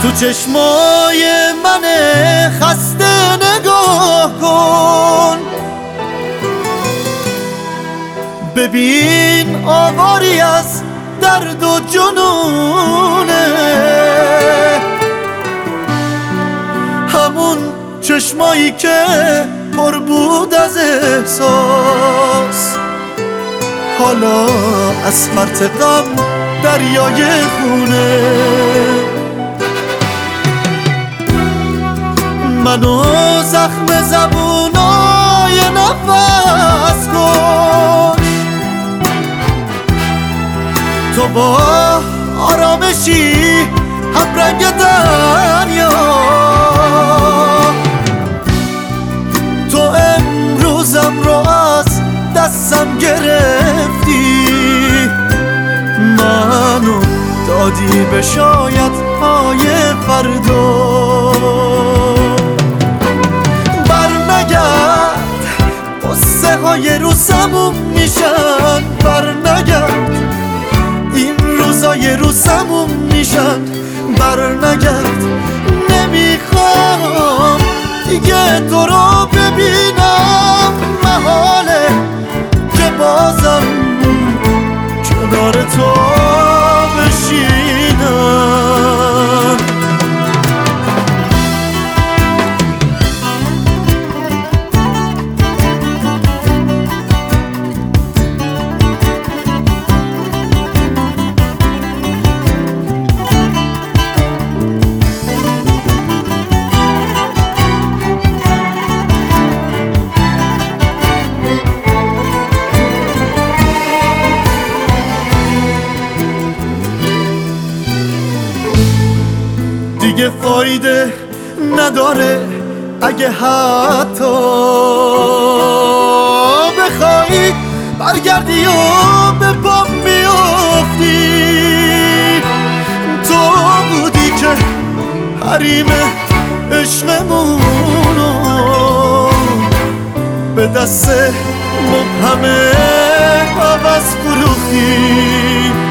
تو چشمای من خسته نگاه کن، ببین آواری از درد و جنونه، همون چشمایی که پر بود از احساس، حالا از فرط غم دریای خونه. منو زخم زبونای نفس کش، تو با آرامشی هم رنگ دریا، تو امروزم رو از دستم گرفتی، منو دادی به شاید های فردا. برنگرد قصه های رو سموم میشن، برنگرد این روزای رو سموم میشن، برنگرد نمیخوام دیگه تو رو ببینم، محاله که بازم کنار تو بشینم. دیگه فایده نداره اگه حتی بخوای برگردی و به پام بیافتی، تو بودی که حریم عشقمونو به دست مبهم عوض فروختی.